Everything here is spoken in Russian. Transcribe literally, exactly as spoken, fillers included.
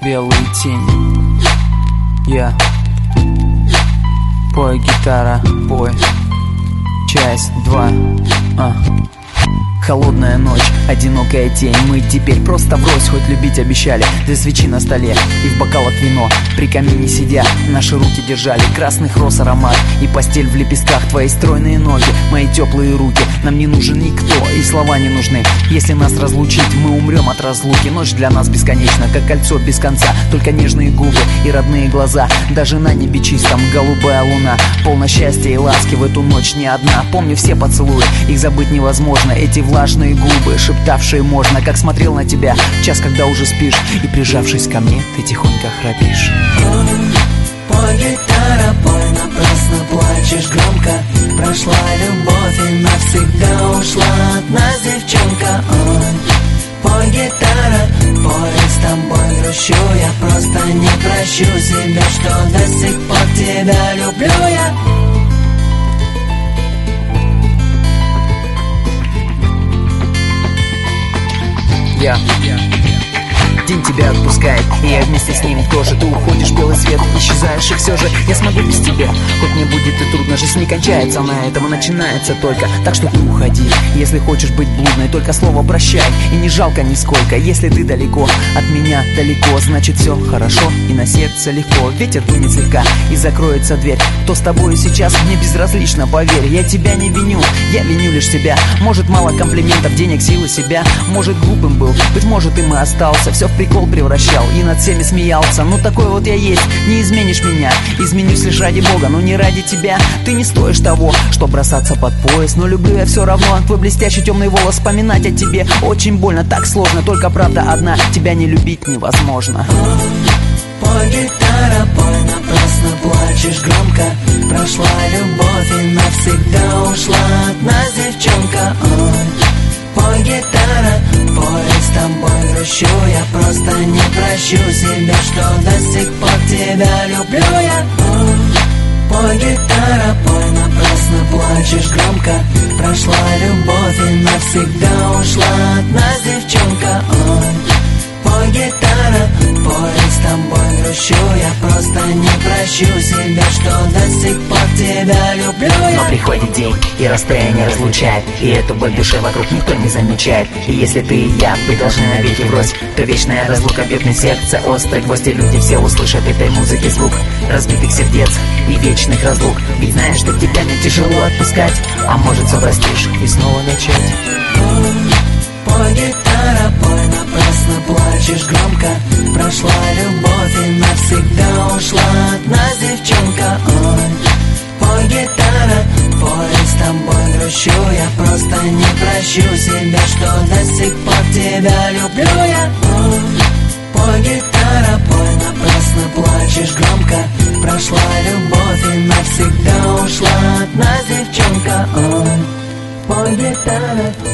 белые тени. Я пой, гитара, пой. Часть два. А. Холодная ночь, одинокая тень. Мы теперь просто врозь, хоть любить обещали. Две свечи на столе и в бокалах вино. При камине сидя, наши руки держали красных роз аромат. И постель в лепестках, твои стройные ноги, мои теплые руки. Нам не нужен никто, и слова не нужны. Если нас разлучить, мы умрем от разлуки. Ночь для нас бесконечна, как кольцо без конца. Только нежные губы и родные глаза. Даже на небе чистом голубая луна. Полно счастья и ласки в эту ночь не одна. Помню все поцелуи, их забыть невозможно. Эти влажные губы, шептавшие можно. Как смотрел на тебя в час, когда уже спишь. И прижавшись ко мне, ты тихонько храпишь. Пой, гитара, пой, напрасно плачешь громко. Прошла любовь и навсегда ушла от нас девчонка. Ой, пой, гитара, пой, с тобой грущу. Я просто не прощу себя, что до сих пор тебя люблю я. Я День тебя отпускает, и я вместе с ним тоже. Ты уходишь, белый свет, исчезаешь, и все же я смогу без тебя. Хоть мне будет и трудно, жизнь не кончается на этом, и начинается только. Так что ты уходи, если хочешь быть блудной. Только слово прощай, и не жалко нисколько. Если ты далеко, от меня далеко, значит все хорошо, и на сердце легко. Ветер дунет слегка, и закроется дверь. Кто с тобой сейчас, мне безразлично, поверь. Я тебя не виню, я виню лишь себя. Может, мало комплиментов, денег, силы себя. Может, глупым был, быть может, им и остался. Все в прикол превращал и над всеми смеялся. Ну такой вот я есть, не изменишь меня. Изменюсь лишь ради Бога, но не ради тебя. Ты не стоишь того, что бросаться под пояс. Но люблю я все равно, твой блестящий темный волос. Вспоминать о тебе очень больно, так сложно. Только правда одна, тебя не любить невозможно. Пой, гитара, пой, напрасно плачешь громко. Прошла любовь и навсегда ушла от нас девчонка. Ой, пой, гитара, пой, с тобой грущу. Я просто не прощу себя, что до сих пор тебя люблю я. Ой, пой, гитара, пой, напрасно плачешь громко. Прошла любовь и навсегда ушла от нас девчонка. Ой, пой, гитара, пой, с тобой грущу. Я просто не прощу себя, что до сих пор тебя люблю я. Но приходит день, и расстояние разлучает, и эту боль души вокруг никто не замечает. И если ты и я, вы должны навеки врозь, то вечная разлука бьет сердце острый гвоздь. И люди все услышат этой музыки звук разбитых сердец и вечных разлук. Ведь знаешь, что тебя не тяжело отпускать, а может все простишь и снова начать. Пой, гитара, пой, напрасно плачешь громко. Прошла любовь и навсегда ушла от нас девчонка. Ой, пой, гитара, пой, с тобой грущу. Я просто не прощу себя, что до сих пор тебя люблю я. Ой, пой, гитара, пой, напрасно плачешь громко. Прошла любовь и навсегда ушла от нас девчонка. Ой, пой, гитара.